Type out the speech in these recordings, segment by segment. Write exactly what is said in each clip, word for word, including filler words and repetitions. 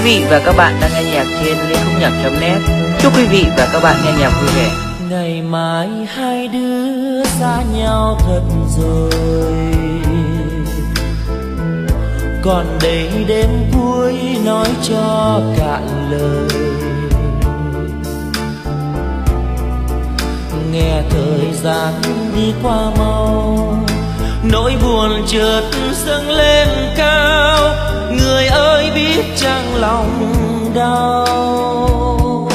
vị và các bạn đang nghe nhạc trên lê khúc nhạc chấm net. Chúc quý vị và các bạn nghe nhạc vui vẻ. Ngày mai hai đứa xa nhau thật rồi, còn đây đêm cuối nói cho cạn lời. Nghe thời gian đi qua mau, nỗi buồn chợt dâng lên cao. Người ơi biết chăng lòng đau,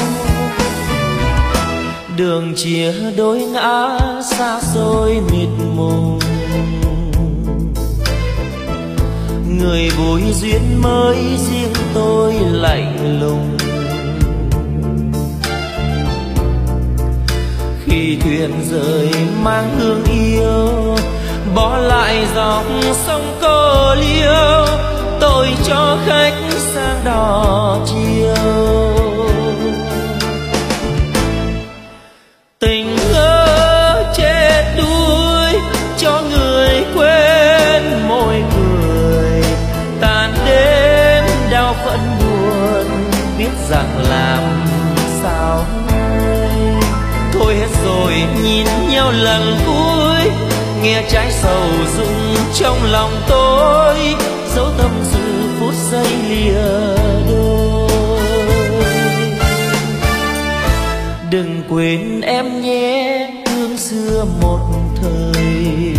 đường chia đôi ngã xa xôi mịt mùng. Người vui duyên mới riêng tôi lạnh lùng. Khi thuyền rời mang hương yêu, bỏ lại dòng sông cô liêu, tôi cho khách sang đò chiều. Tình ngỡ chết đuối cho người quên môi cười, tàn đêm đau phận buồn biết rằng làm sao. Thôi hết rồi nhìn nhau lần cuối, nghe trái sầu rụng trong lòng tôi, dấu tâm sự phút giây lìa đôi. Đừng quên em nhé thương xưa một thời,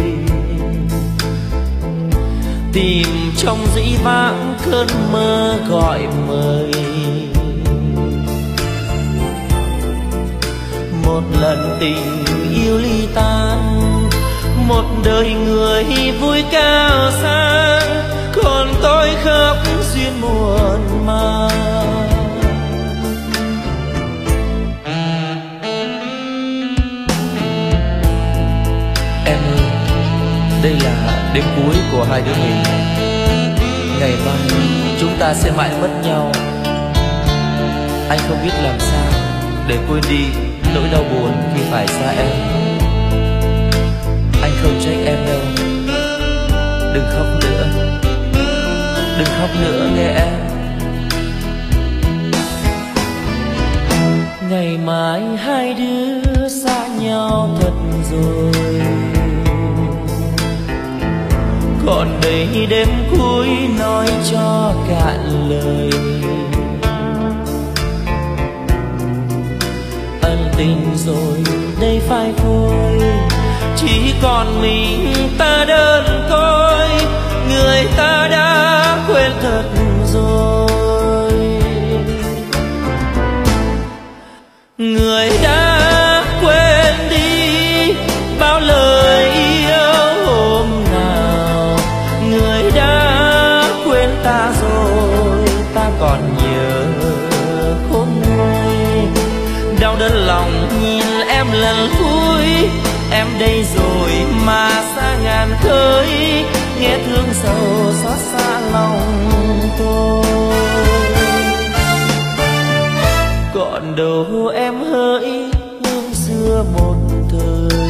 tìm trong dĩ vãng cơn mơ gọi mời. Một lần tình yêu ly tan, một đời người vui cao sang, còn tôi khóc duyên muộn màng. Em ơi, đây là đêm cuối của hai đứa mình. Ngày mai chúng ta sẽ mãi mất nhau. Anh không biết làm sao để quên đi nỗi đau buồn khi phải xa em. Anh không trách em đâu. Đừng khóc nữa, đừng khóc nữa nghe em. Ngày mai hai đứa xa nhau thật rồi, còn đây đêm cuối nói cho cạn lời. Ân tình rồi đây phai phôi, chỉ còn mình ta đơn côi. Người ta đã quên thật rồi, người đã quên đi bao lời yêu hôm nào. Người đã quên ta rồi, ta còn nhớ khôn nguôi. Đau đớn lòng nhìn em lần cuối, em đây rồi mà xa ngàn khơi. Nghe thương sầu xót xa lòng tôi, còn đâu em hỡi hương xưa một thời.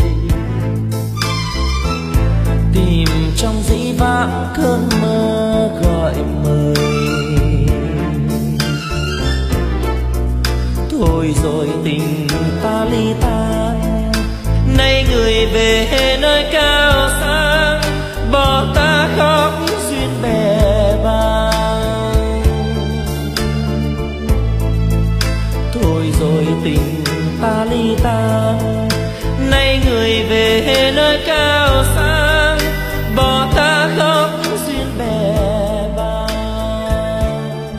Tìm trong dĩ vãng cơn mơ gọi mời. Thôi rồi tình ta ly tan, nay người về nơi cao sang, bỏ ta khóc duyên bè bàng. Thôi rồi tình ta ly tan, nay người về nơi cao sang, bỏ ta khóc duyên bè bàng.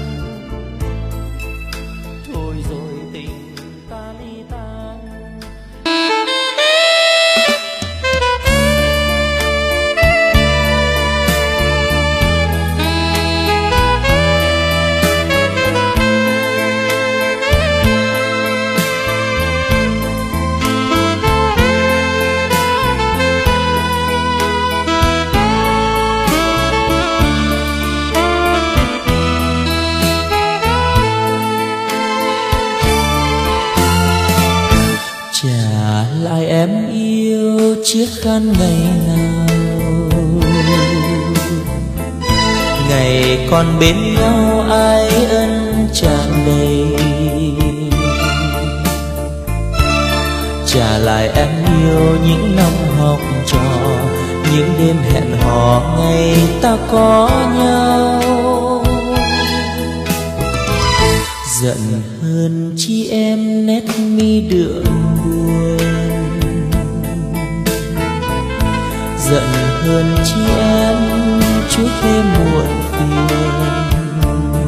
Thôi rồi tình ta ly tan. Trả lại em yêu chiếc khăn ngày nào, ngày còn bên nhau ai ân tràn đầy. Trả lại em yêu những năm học trò, những đêm hẹn hò ngày ta có nhau. Giận hơn chi em nét mi đượm buồn, giận hơn chi em chút thêm muộn phiền.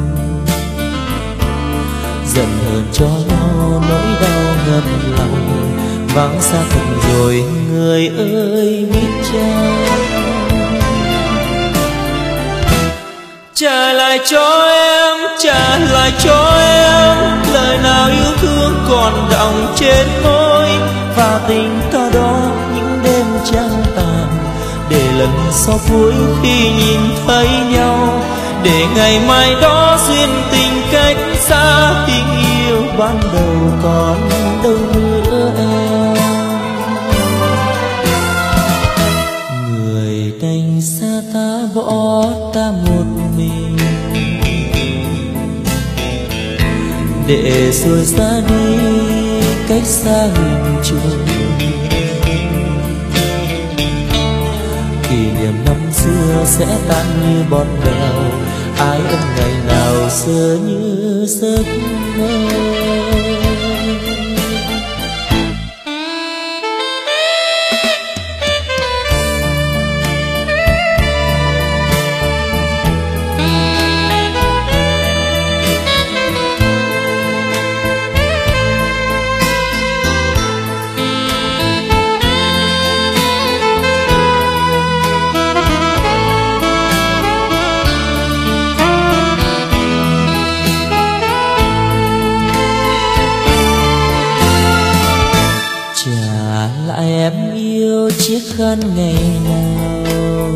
Giận hơn cho nhau nỗi đau ngập lòng, vắng xa thật rồi người ơi biết chăng. Trả lại cho em, trả lại cho em lời nào yêu thương còn đọng trên môi, và tình ta đó những đêm trăng tàn, để lần sau cuối khi nhìn thấy nhau, để ngày mai đó duyên tình cách xa, tình yêu ban đầu còn đâu nữa em. Người đành xa ta bỏ ta một mình, để rồi ra đi cách xa nghìn trùng. Kỷ niệm năm xưa sẽ tan như bọt bèo, ai ân ngày nào xưa như giấc mơ. Em yêu chiếc khăn ngày nào,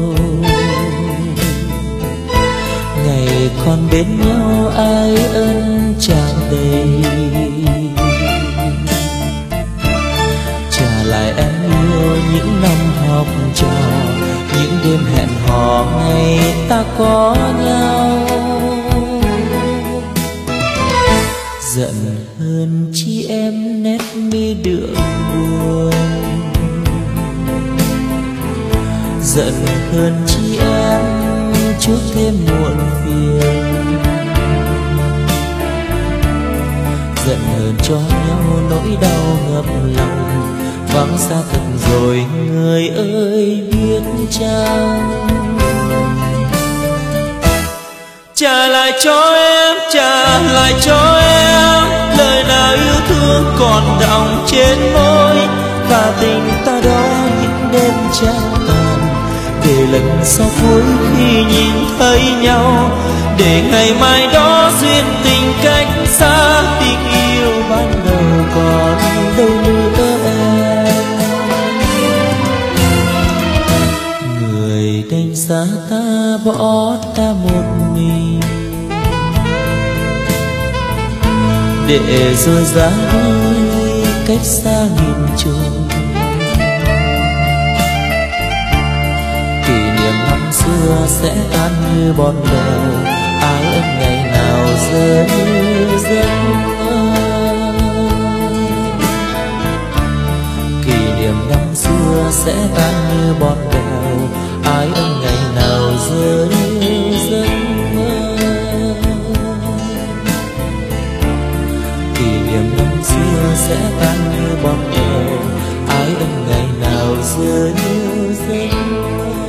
ngày còn bên nhau ai ân tràn đầy. Trả lại em yêu những năm học trò, những đêm hẹn hò ngày ta có nhau. Giận hơn chi em nét mi đượm buồn, giận hơn chi em chút thêm muộn phiền. Giận hơn cho nhau nỗi đau ngập lòng, vắng xa thật rồi người ơi biết chăng. Trả lại cho em, trả lại cho em lời nào yêu thương còn đọng trên môi, và tình ta đó những đêm trăng tàn, để lần sau cuối khi nhìn thấy nhau, để ngày mai đó duyên tình cách xa, tình yêu ban đầu còn đâu nữa em. Người đành xa ta bỏ ta một mình, để rồi ra đi cách xa nghìn trùng. Kỷ niệm năm xưa sẽ tan như bọt bèo, ai ân ngày nào rơi giấc mơ. Kỷ niệm năm xưa sẽ tan như bọt bèo, ai ân ngày nào rơi giấc mơ. Kỷ niệm năm xưa sẽ tan như bọt bèo, ai ân ngày nào rơi giấc mơ.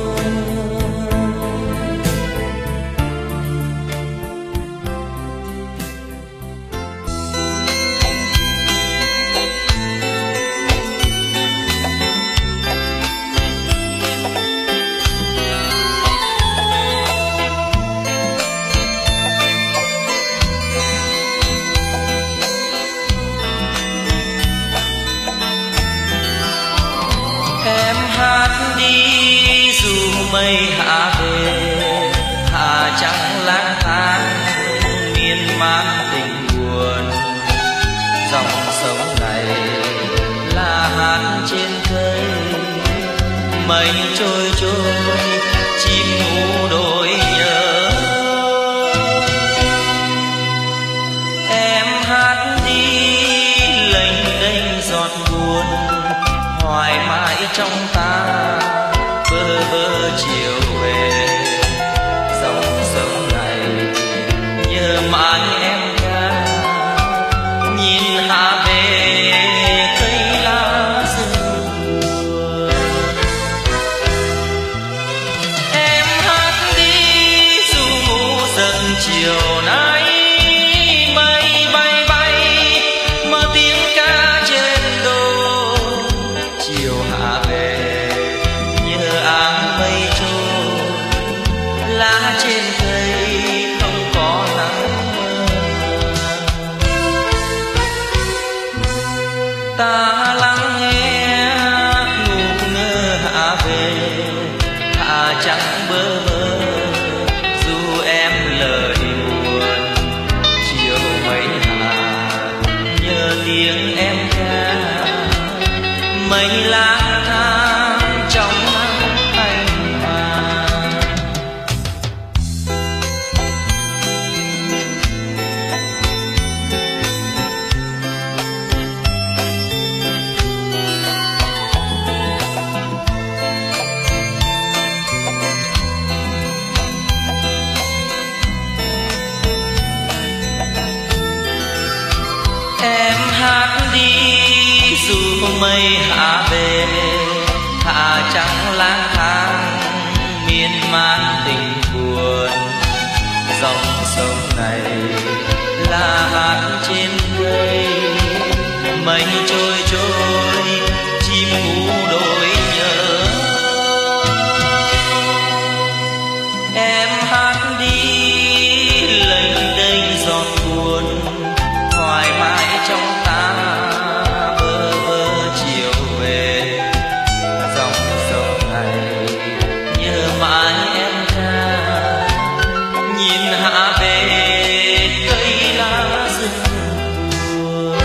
Em hát đi dù mây hạ về, hạ trăng lang thang miên man tình buồn. Dòng sông này là hát trên cây, mây trôi trôi chim ngủ đôi nhớ. buồn hoài mãi trong ta, bơ vơ chiều về dòng sông này nhớ mãi em ca. Nhìn hạ về cây lá rừng buồn, em hát đi dù ngủ giấc chiều nay. Mây bay bay mà tiếng ca trên đô, chiều hạ về nhớ áng mây trôi, lá trên cây không có nắng mưa. Ta lắng nghe ngủ ngơ hạ về, hạ trắng bơ vơ dù em lời buồn. Chiều mây hạ nhớ tiếng em ca, mây lang thang trong nắng thanh vàng. Em hát đi dù mây hạ về, hạ trắng lang thang miên man tình buồn. Dòng sông này là hát trên cây, mây trôi trôi chim ngủ đôi nhớ. Em hát đi lênh đênh giọt buồn hoài mãi trong ta, bơ vơ chiều về dòng sông này nhớ mãi em ca. Nhìn hạ về cây lá rừng buồn,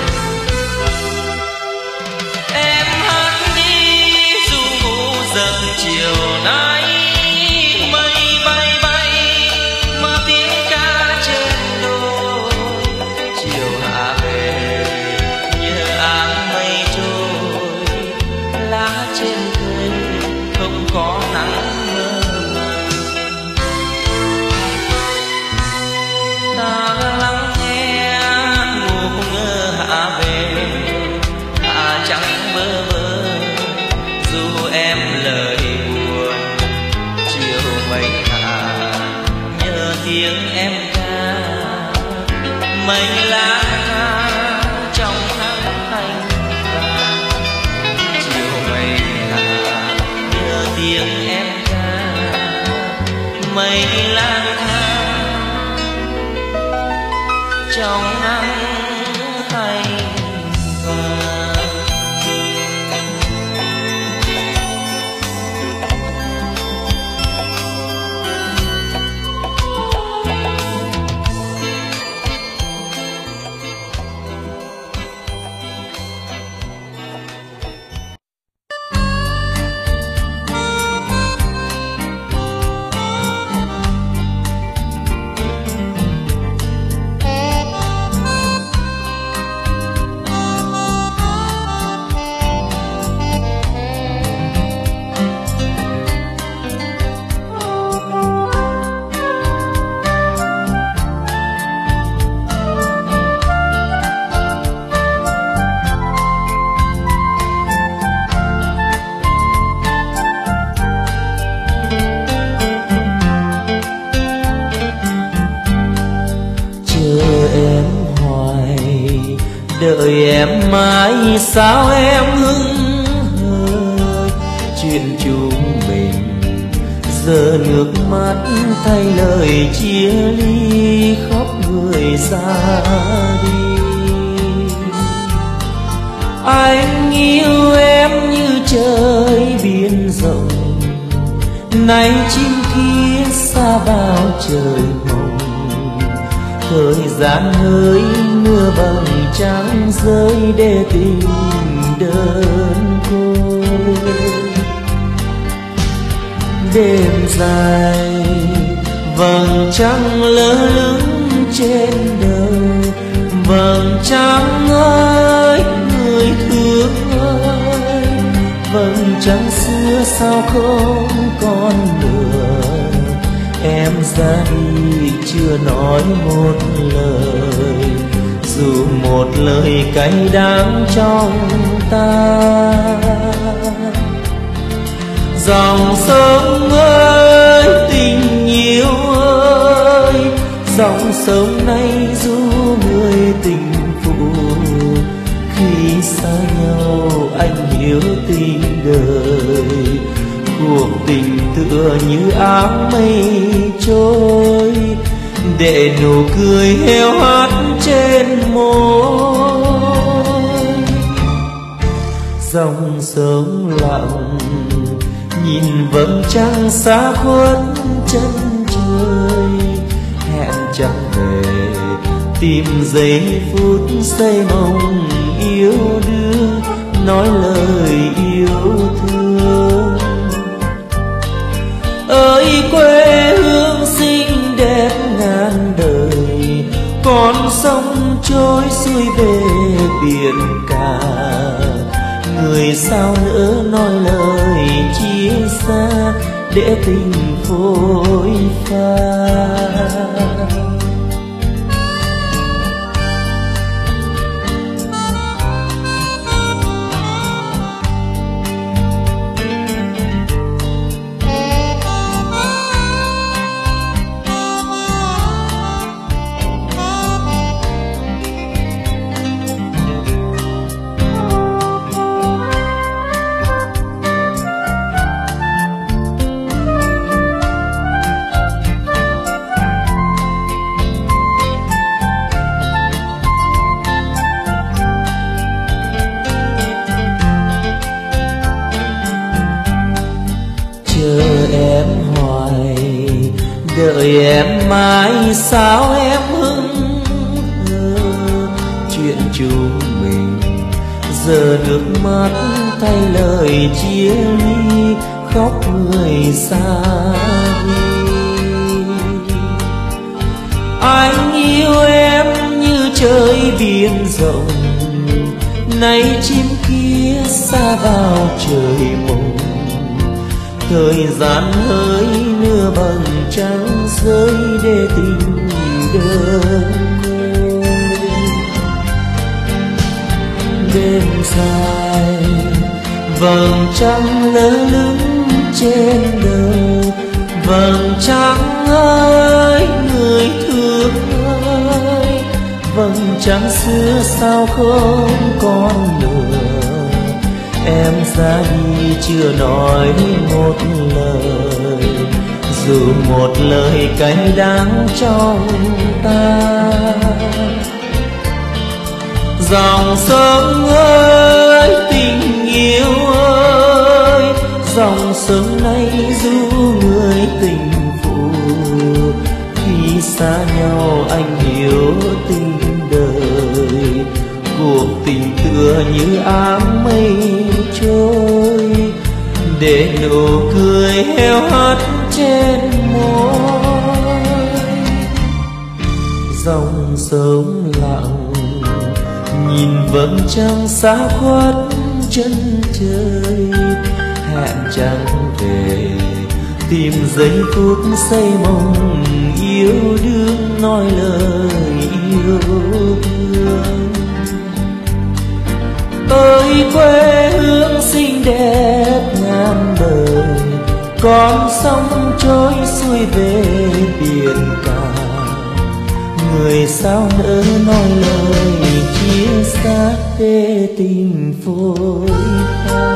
em hát đi dù ngủ giấc chiều nay. Mây bay bay mà tiếng ca trên đô, chiều hạ về nhớ áng mây trôi, lá trên cây không có nắng mơ màng. Ta lắng nghe ngủ ngơ hạ về, hạ trắng bơ vơ dù em lời buồn. Chiều mây hạ nhớ tiếng em ca, mây lang thang trong nắng thanh vàng. Chiều mây hạ nhớ tiếng em ca, mây lang thang trong nắng thanh vàng. Đợi em mãi sao em hững hờ, chuyện chúng mình giờ nước mắt thay lời chia ly, khóc người ra đi. Anh yêu em như trời biển rộng, nay chim kia xa bao trời mộng. Thời gian hơi mưa bằng trắng rơi để tình đơn côi. Đêm dài vầng trăng lơ lửng trên đời, vầng trăng ơi người thương trăng xưa sao không còn nữa. Em ra đi chưa nói một lời, dù một lời cay đắng trong ta. Dòng sông ơi tình yêu ơi, dòng sông này du người tình phụ. Khi xa nhau anh hiểu tình đời, cuộc tình tựa như áng mây trôi, để nụ cười heo hắt trên môi. Dòng sông lặng nhìn vầng trăng xa khuất chân trời, hẹn chẳng về tìm giây phút xây mộng yêu đương, nói lời yêu thương. Ơi quê hương xinh đẹp ngàn đời, con sông trôi xuôi về biển cả. Người sao nỡ nói lời chia xa, để tình phôi pha. Đợi em mãi sao em hững hờ, chuyện chúng mình giờ nước mắt thay lời chia ly, khóc người xa đi. Anh yêu em như trời biển rộng, nay chim kia xa vào trời mộng. Thời gian hỡi nửa bằng trăng rơi, để tình đơn côi. Đêm dài vầng trăng lơ lửng trên đời, vầng trăng ơi người thương ơi, vầng trăng xưa sao không còn nữa. Em ra đi chưa nói một lời, dù một lời cay đắng trong ta. Dòng sông ơi tình yêu ơi, dòng sông này du người tình phụ. Khi xa nhau anh hiểu tình đời, cuộc tình tựa như áng mây trôi, để nụ cười heo hắt trên môi. Dòng sông lặng nhìn vầng trăng xa khuất chân trời, hẹn chẳng về tìm giây phút xây mộng yêu đương, nói lời yêu thương. Ơi quê hương xinh đẹp ngàn đời, con sông trôi xuôi về biển cả. Người sao nỡ nói lời chia xa, để tình phôi pha.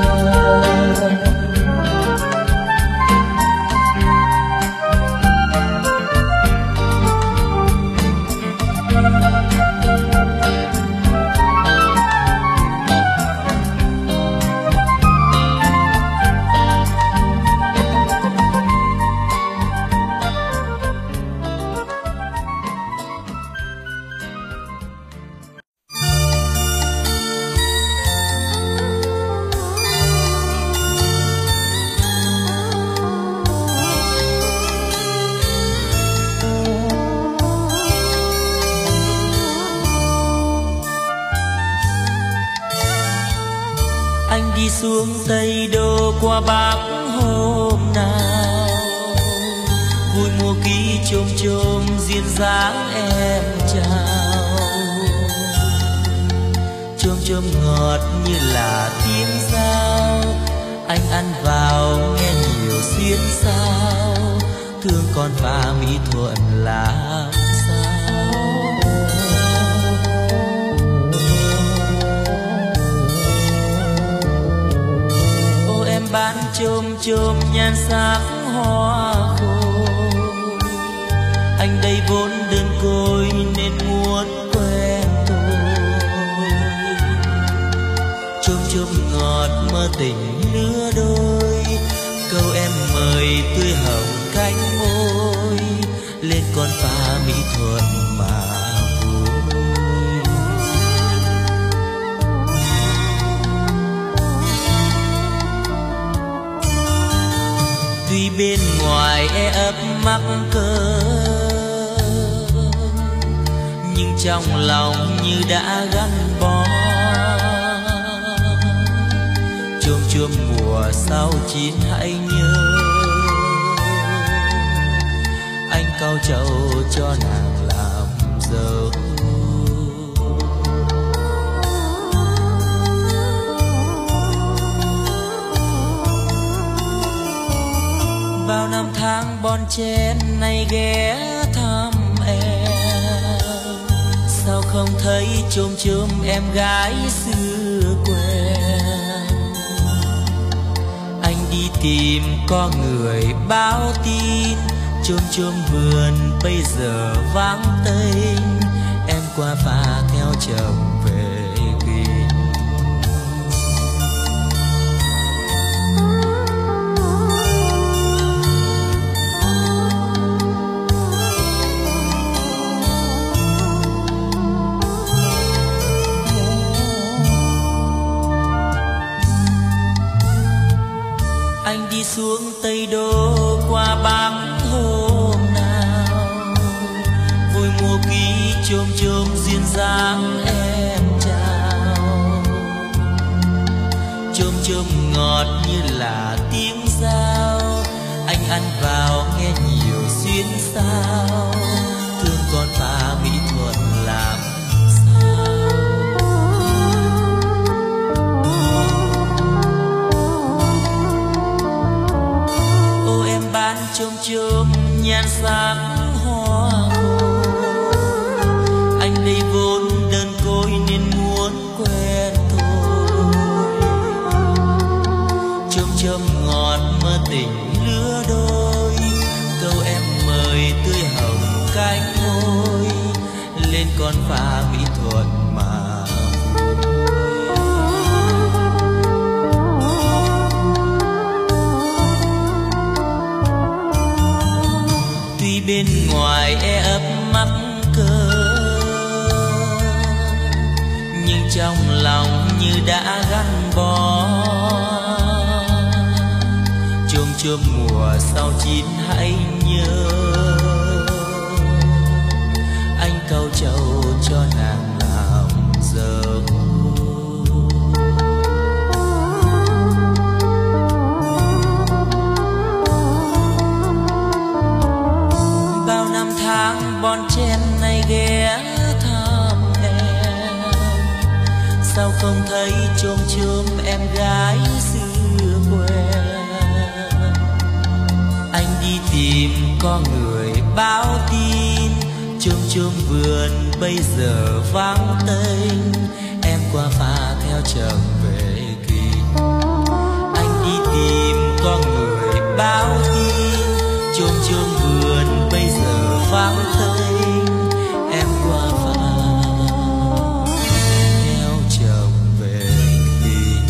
xuống Tây Đô qua Bắc hôm nào, vui mùa ký chôm chôm duyên dáng em chào. Chôm chôm ngọt như là tiếng dao, anh ăn vào nghe nhiều xuyên sao, thương con pha mỹ thuận làm sao. Ô em bán chôm chôm nhan sắc hoa khôi, anh đây vốn đơn côi nên muốn quen tôi. Chôm chôm ngọt mơ tình lứa đôi, câu em mời tươi hồng cánh môi, lên con pha mỹ thuận mà vui. Tuy bên ngoài e ấp mắc cỡ, nhưng trong lòng như đã gắn bó. Chôm chôm mùa sau chín hãy nhớ, anh cau trầu cho nàng làm dâu. Bao năm tháng bon chen nay ghé thăm em, sao không thấy chôm chôm em gái xưa quen. Anh đi tìm có người báo tin, chôm chôm vườn bây giờ vắng tênh, em qua pha theo chồng về kinh. Anh đi xuống Tây Đô qua Bắc hôm nào, vui mùa ký chôm chôm duyên dáng em chào. Chôm chôm ngọt như là tiếng dao, anh ăn vào nghe nhiều xuyên sao, thương con pha mỹ thuận làm sao. Ô em bán chôm chôm nhan sắc hoa khôi, anh đây vốn đơn côi nên muốn quen thôi. Chôm chôm ngọt mơ tình lứa đôi, câu em mời tươi hồng cánh môi, lên con pha mỹ thuận mà bên ngoài e ấp mắc cỡ, nhưng trong lòng như đã gắn bó. Chôm chôm mùa sau chín hãy nhớ, anh cau trầu cho nàng làm dâu. Tháng bon chen này ghé thăm em, sao không thấy chôm chôm em gái xưa quen. Anh đi tìm có người báo tin, chôm chôm vườn bây giờ vắng tênh, em qua pha theo chồng về kinh. Anh đi tìm có người báo tin, chôm chôm vườn bây giờ vắng tênh, em qua pha theo chồng về kinh.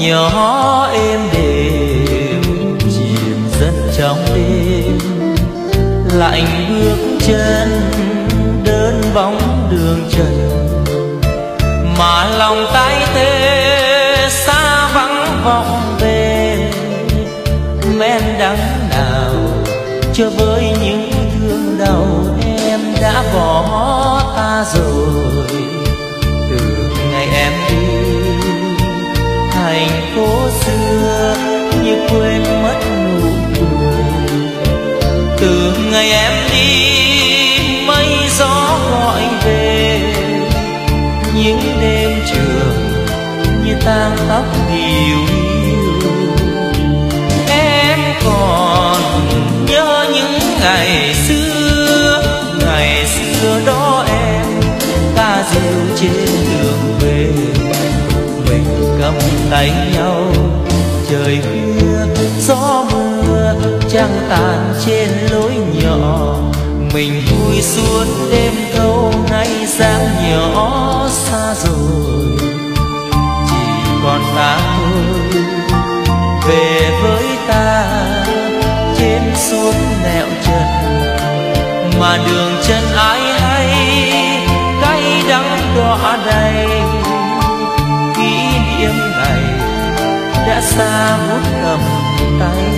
nhỏ êm đềm chìm dần trong đêm, lạnh bước chân đơn bóng đường trần, mà lòng tay tê xa vắng vọng về. Men đắng nào cho với những thương đau em đã bỏ ta rồi. Từ ngày em đi thành phố xưa như quên mất nụ cười. Từ ngày em đi mây gió gọi về, những đêm trường như tang tóc điều hiu. Em còn nhớ những ngày xưa, ngày xưa đó em ta dìu trên đường về. Mình cầm tay nhau trời khuya gió mưa trăng tàn trên lối nhỏ. Mình vui suốt đêm thâu nay dáng nhỏ xa rồi, chỉ còn ta thôi. Về với ta trên suốt nẻo trần, mà đường chân ai hay cay đắng đọa đầy. Kỷ niệm này đã xa vút cầm tay.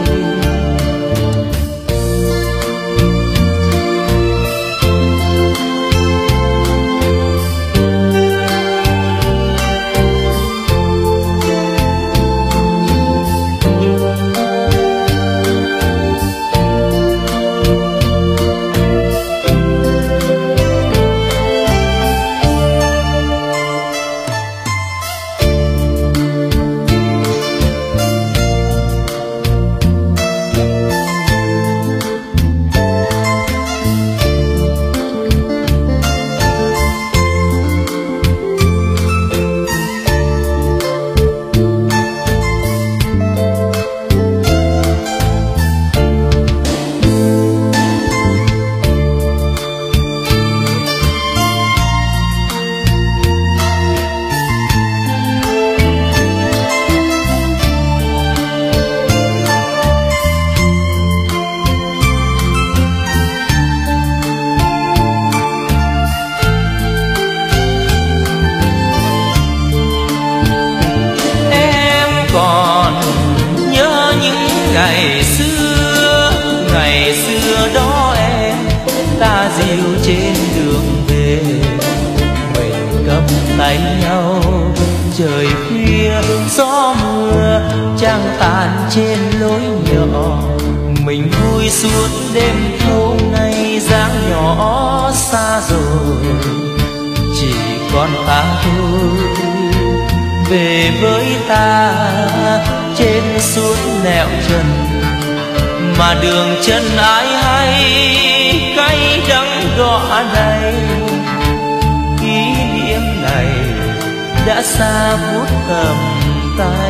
Ngày xưa, ngày xưa đó em ta dìu trên đường về. Mình cầm tay nhau trời khuya gió mưa trăng tàn trên lối nhỏ. Mình vui suốt đêm thâu nay dáng nhỏ xa rồi, chỉ còn ta thôi. Về với ta trên suốt nẻo trần, mà đường chân ai hay cay đắng đọa đầy. Kỷ niệm này đã xa vút cầm tay.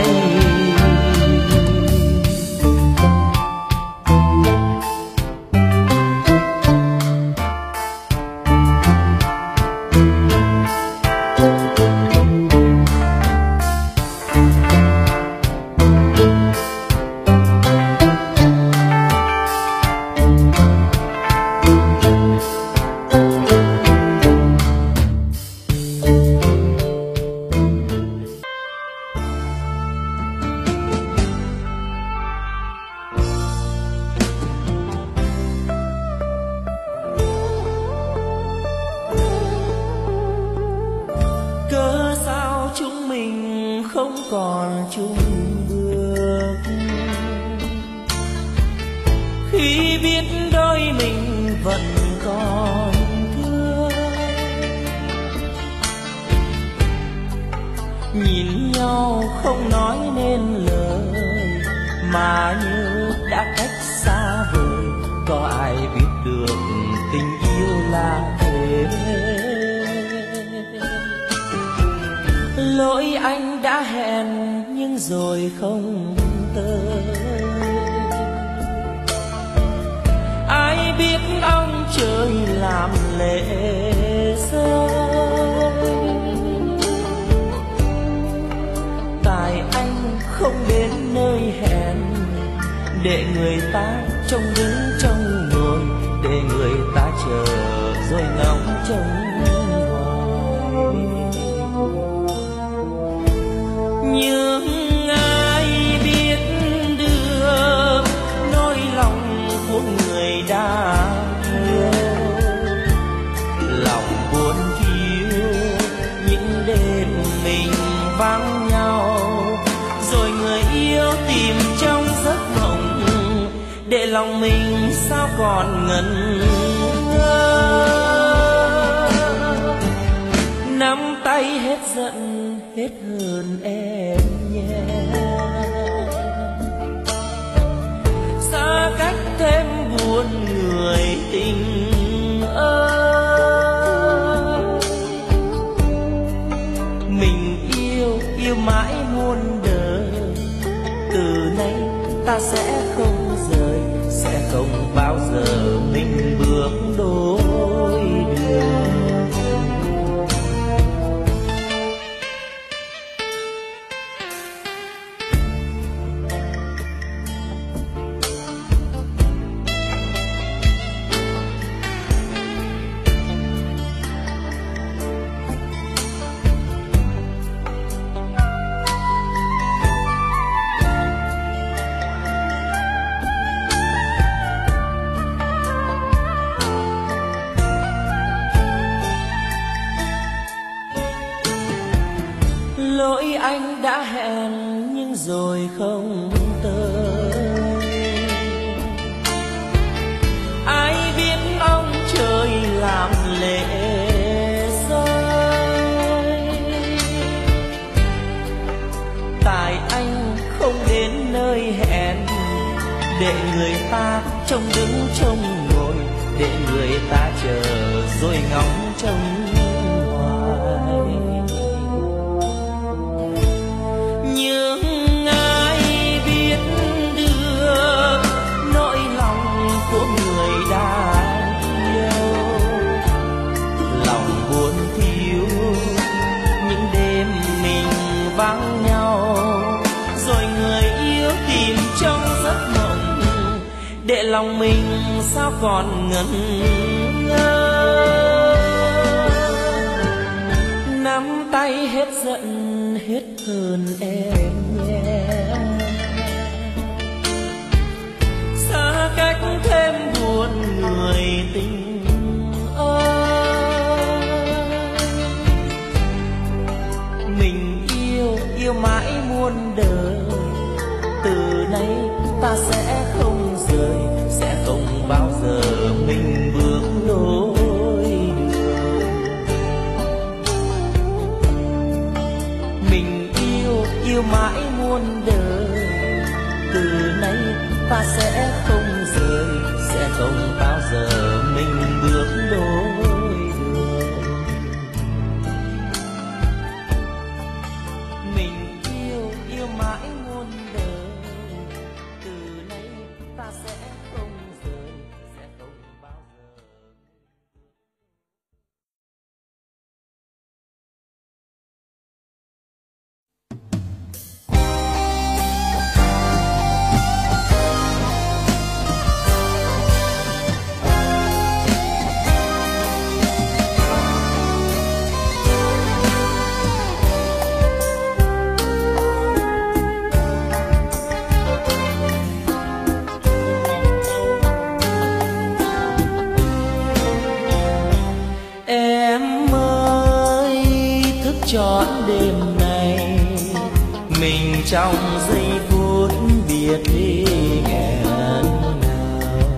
Cớ sao chúng mình không còn chung bước, khi biết đôi mình vẫn còn thương. Nhìn nhau không nói nên lời, mà như đã cách xa vời. Có ai biết được tình yêu là thế? Lỗi anh đã hẹn nhưng rồi không tới. Ai biết ông trời làm lệ rơi, tại anh để người ta trông đứng trong ngồi, để người ta chờ rồi ngóng trông hoài. Nhưng ai biết được nỗi lòng của người đã yêu, lòng buồn thiếu những đêm mình vắng nhau, rồi người yêu tìm trong giấc mộng, để lòng mình sao còn ngẩn ngơ. Nắm tay hết giận hết hờn em nhé, xa cách thêm buồn người tình ơi. Mình yêu yêu mãi muôn đời, từ nay ta sẽ không rời, sẽ không bao giờ mình bước đôi đường. Lỗi anh đã hẹn nhưng rồi không tới, ai biết ông trời làm lệ rơi. Tại anh không đến nơi hẹn, để người ta trông đứng trông ngồi, để người ta chờ rồi ngóng trông hoài. Nhưng ai biết được nỗi lòng của người đã yêu, lòng buồn thiếu những đêm mình vắng nhau, rồi người yêu tìm trong giấc mộng, để lòng mình sao còn ngẩn ngơ. Nắm tay hết giận hết hờn em nhé, xa cách thêm buồn người tình ơi. Mình yêu yêu mãi muôn đời, từ nay ta sẽ không rời, sẽ không bao giờ mình bước đôi đường. Mình yêu yêu mãi muôn đời, từ nay ta sẽ không rời, sẽ không bao giờ mình bước đôi đường. Mình yêu yêu mãi muôn đời, từ nay ta sẽ không rời, sẽ không bao giờ. Trọn đêm này mình trong giây phút biệt ly nghẹn ngào,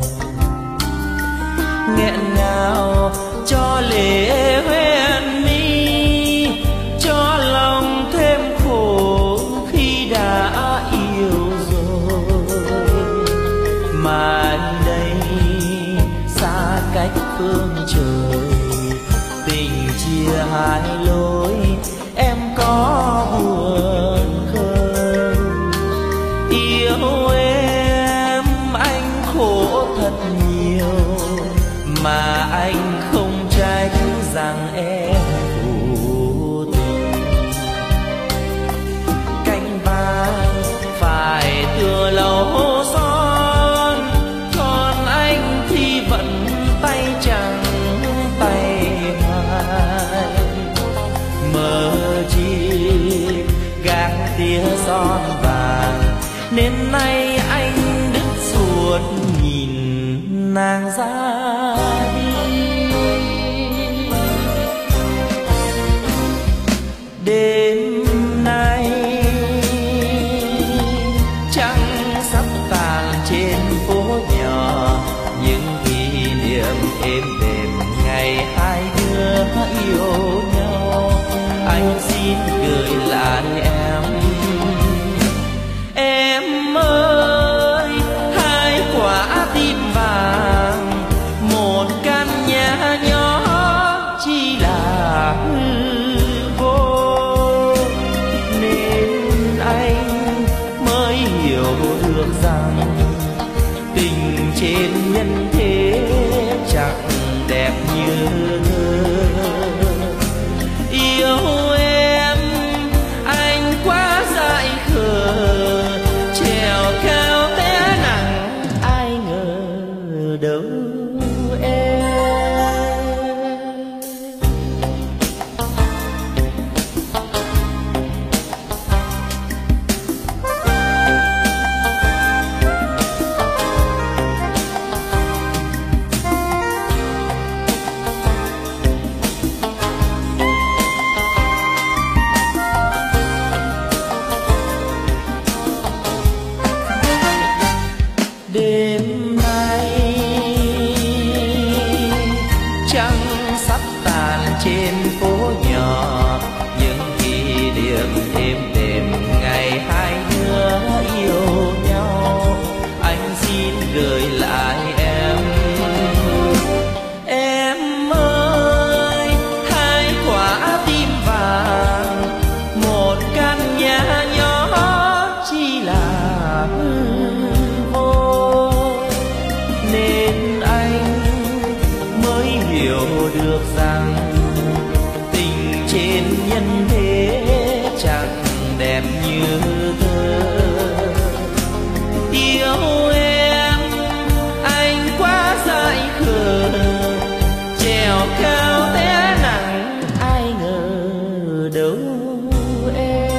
nghẹn ngào cho lệ hoen mi, cho lòng thêm khổ khi đã yêu rồi. Mà đây xa cách phương trời, tình chia hai lối, em có buồn không? Yêu em anh khổ thật nhiều, mà anh không nên nay anh đứt ruột nhìn nàng ra đi. Đêm nay trăng sắp tàn trên phố nhỏ, những kỷ niệm êm đềm ngày hai đứa yêu nhau. Anh xin gửi lại em. Em ơi, hai quả tim vàng, một căn nhà nhỏ chỉ là hư vô, nên anh mới hiểu được rằng tình trên nhân thế chẳng đẹp như yêu em. Anh quá dại khờ, trèo cao té nặng, ai ngờ đâu em. Đêm nay trăng sắp tàn trên phố nhỏ, những kỷ niệm êm đềm ngày hai đứa yêu nhau. Anh xin gửi lại em. Em ơi, hai quả tim vàng, một căn nhà nhỏ chỉ là được rằng tình trên nhân thế chẳng đẹp như thơ. Yêu em, anh quá dại khờ, trèo cao té nặng, ai ngờ đâu em.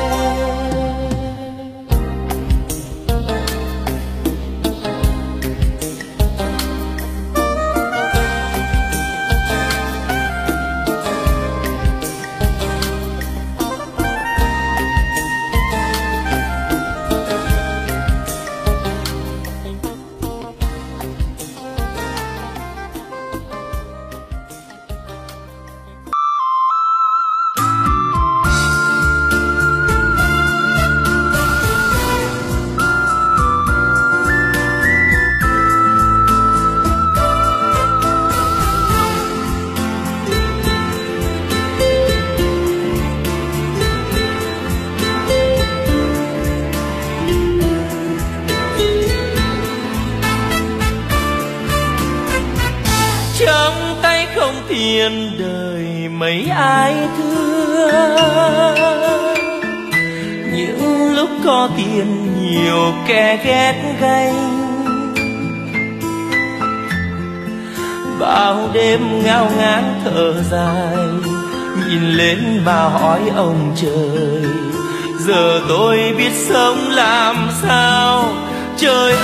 Trong tay không tiền đời mấy ai thương, những lúc có tiền nhiều kẻ ghét ganh. Bao đêm ngao ngán thở dài, nhìn lên mà hỏi ông trời, giờ tôi biết sống làm sao. Trời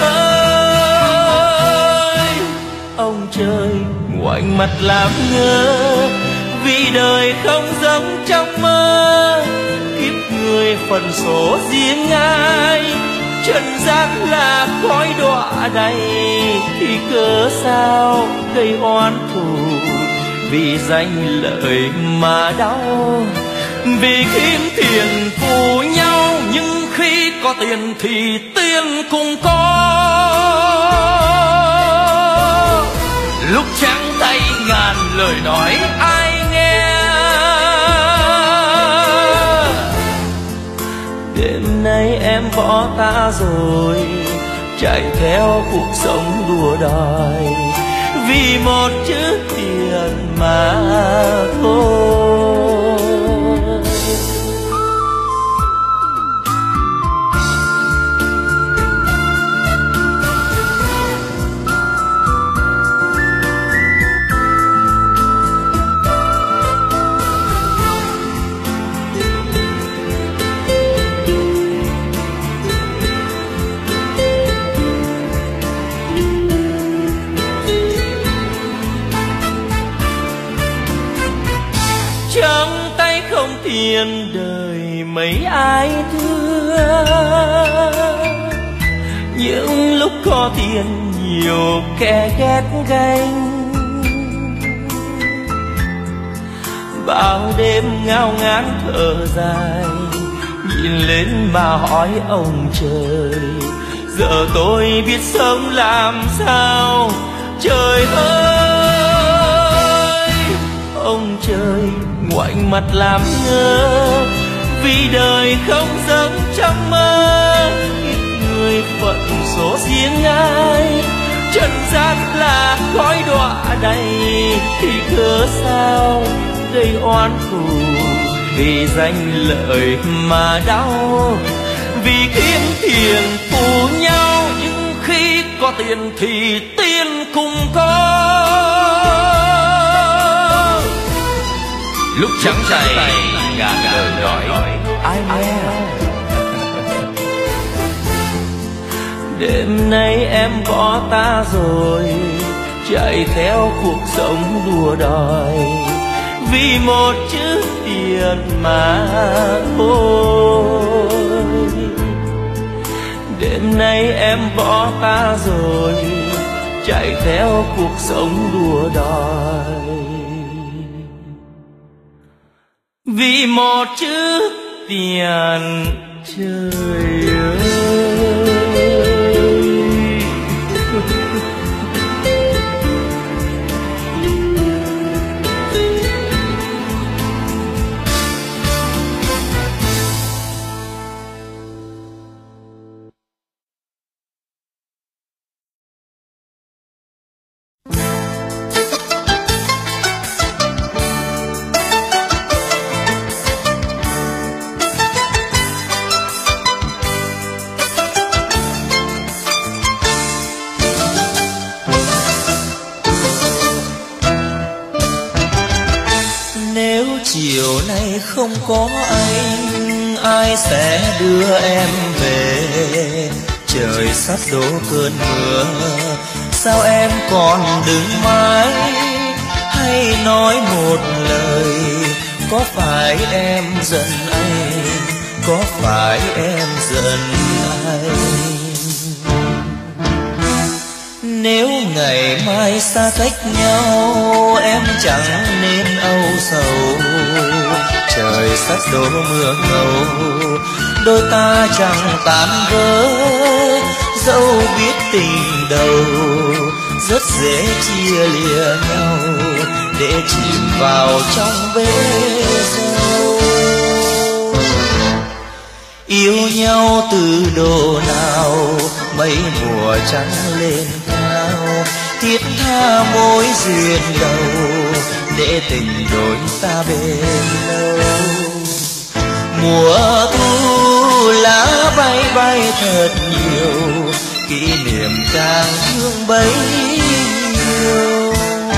ơi, ông trời ngoảnh mặt làm ngơ, vì đời không giống trong mơ. Kiếp người phần số riêng ai, trần gian là khói đọa đầy, thì cớ sao gây oán thù, vì danh lợi mà đau. Vì kiếm tiền phù nhau, nhưng khi có tiền thì tiền cũng có. Lúc trắng tay ngàn lời nói ai nghe. Đêm nay em bỏ ta rồi, chạy theo cuộc sống đua đòi, vì một chữ tiền mà thôi. trắng tay không tiền đời mấy ai thương. Những lúc có tiền nhiều kẻ ghét ganh, bao đêm ngao ngán thở dài, nhìn lên mà hỏi ông trời, giờ tôi biết sống làm sao. Trời ơi, ông trời ngoảnh mặt làm ngơ, vì đời không giống trong mơ. Ít người phận số riêng ai, trần gian là khói đọa đầy, thì cớ sao gây oán thù, vì danh lợi mà đau, vì kiếm tiền phù nhau. Nhưng khi có tiền thì tiên cùng có. Lúc trắng tay ngàn lời nói ai nghe. Đêm nay em bỏ ta rồi, chạy theo cuộc sống đua đòi, vì một chữ tiền mà thôi. Đêm nay em bỏ ta rồi, chạy theo cuộc sống đua đòi, vì một chữ tiền. Trời ơi, chiều nay không có anh, ai sẽ đưa em về? Trời sắp đổ cơn mưa, sao em còn đứng mãi? Hay nói một lời, có phải em giận anh? Có phải em giận anh? Nếu ngày mai xa cách nhau, em chẳng nên âu sầu. Trời sắp đổ mưa ngâu, đôi ta chẳng tan vỡ. Dẫu biết tình đầu rất dễ chia lìa nhau, để chìm vào trong bể dâu. Yêu nhau từ độ nào, mấy mùa trắng lên cao, thiết tha mối duyên đầu, để tình đôi ta bên lâu. Mùa thu lá bay bay thật nhiều, kỷ niệm càng thương bấy nhiêu.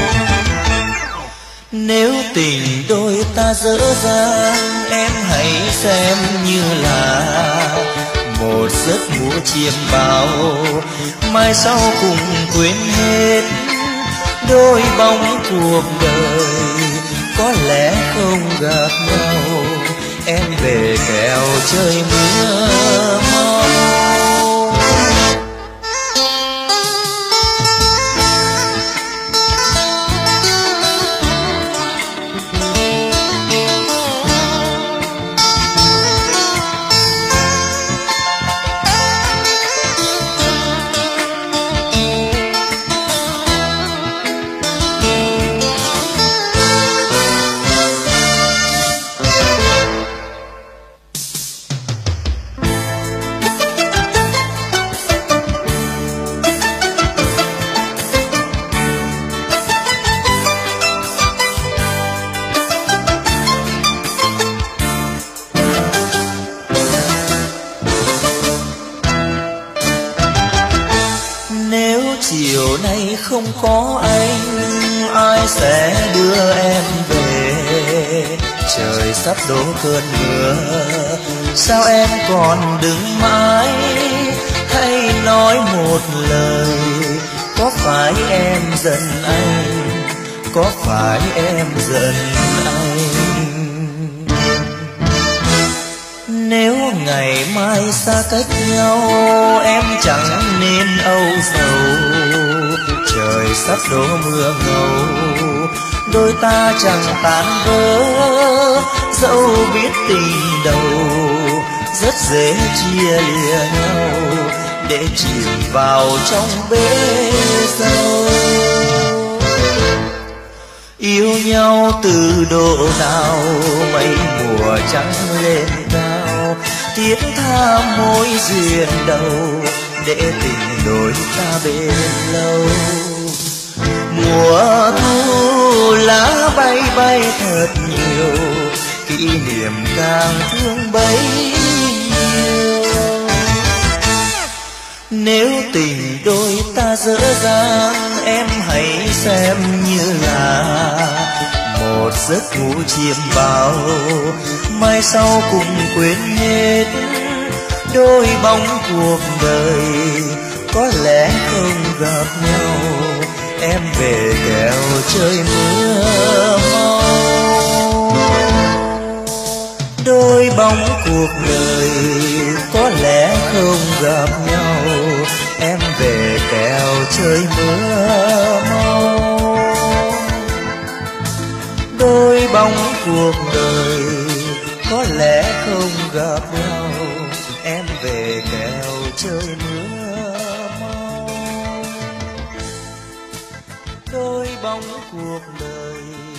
Nếu tình đôi ta dở dang, em hãy xem như là một giấc mùa chiêm bao, mai sau cùng quên hết đôi bóng cuộc đời. Có lẽ không gặp nhau, em về kẻo trời mưa mau. Chiều nay không có anh, ai sẽ đưa em về? Trời sắp đổ cơn mưa, sao em còn đứng mãi? Hay nói một lời, có phải em giận anh? Có phải em giận anh? ngày mai xa cách nhau, em chẳng nên âu sầu. Trời sắp đổ mưa ngâu, đôi ta chẳng tan vỡ. Dẫu biết tình đầu rất dễ chia lìa nhau, để chìm vào trong bể dâu. Yêu nhau từ độ nào mấy mùa trắng lên cao, thiết tha mối duyên đầu, để tình đôi ta bền lâu. Mùa thu lá bay bay thật nhiều, kỷ niệm càng thương bấy nhiêu. Nếu tình đôi ta dở dang, em hãy xem như là một giấc ngủ chiêm bao. Mai sau cùng quên hết đôi bóng cuộc đời, có lẽ không gặp nhau. Em về kẻo trời mưa mau. Đôi bóng cuộc đời có lẽ không gặp nhau, em về kẻo trời mưa mau. Đôi bóng cuộc đời có lẽ không gặp nhau, em về kẻo trời mưa mau. Đôi bóng cuộc